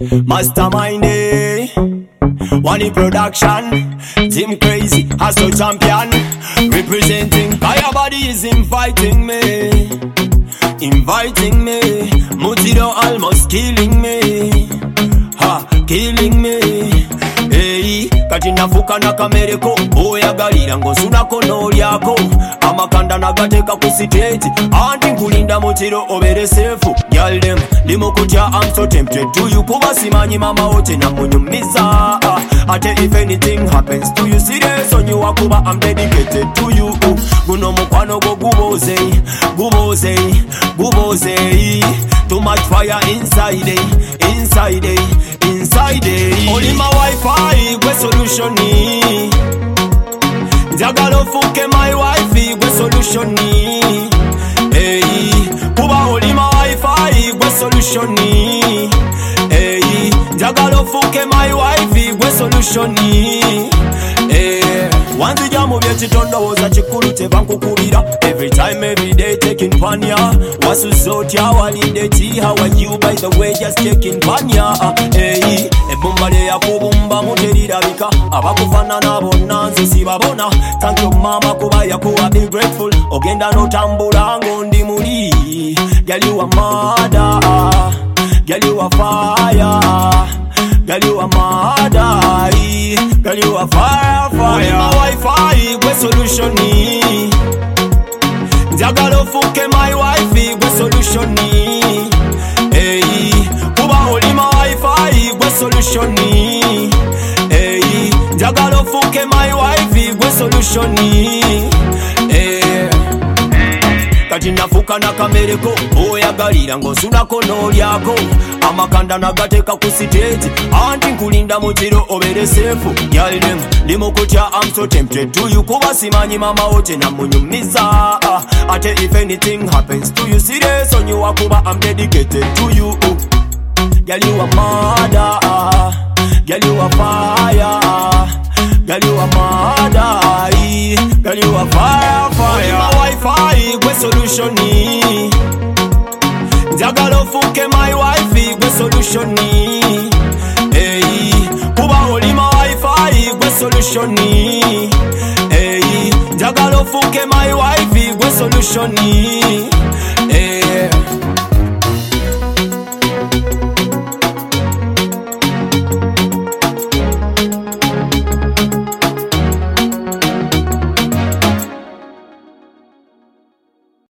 Mastermind, One production, Team Crazy, Hustle Champion, representing. Kaya Body is inviting me, Mutido almost killing me, killing me. Hey, kati nafuka na kamereko, oyagalira ng'osunako n'olyako, amakanda nagateka ku stage, anti nkulinda mutiro obere seefu. Girl dem, ndi mu kutya, I'm so tempted to you, kuba simanyi mama wo tenamunyumiza. Ate if anything happens to you, serious on you, akuba I'm dedicated to you. Guno mukwano go guboze, too much fire inside, Only my Wi-Fi, gwe solution ni. Njagala ofuke my wifi, gwe solution ni. Hey, kuba only my Wi-Fi, gwe solution ni. Hey, njagala ofuke my wifi, gwe solution ni. Hey, wanzija mu byekitondowooza kikulu tebankukubira. Every time, every day, taking panya. Wasusotya walinde ti, how are you by the way, just checking panya. Hey, ebumba lya kubumba muterirabika, abakufaanana bonna nze sibabona. Thank you mama kuba yakuwa, be grateful. Ogenda n'otambula ng'ondi muli. Girl you are murder, girl you are fire, girl you are murder, girl you are fire. Only my Wi-Fi, gwe solution ni. Njagala ofuke my wifi, gwe solution ni. Hey, kuba only my Wi-Fi, gwe solution ni. Hey, njagala ofuke my wifi, gwe solution ni. Hey, kati nafuka na kamereko, oyagalira ng'osunako n'olyako, amakanda nagateka ku stage, anti nkulinda mutiro obere seefu. Girl dem, ndi mu kutya, I'm so tempted to you, kuba simanyi mama wo tenamunyumiza. Ate if anything happens to you, serious on you, akuba I'm dedicated to you. Girl you are murder, girl you are fire, girl you are murder, girl you are fire. Only my Wi-Fi, gwe solution ni. Njagala ofuke my wifi, gwe solution ni. Hey, kuba only my Wi-Fi, gwe solution ni. Hey, njagala ofuke my wifi, gwe solution ni.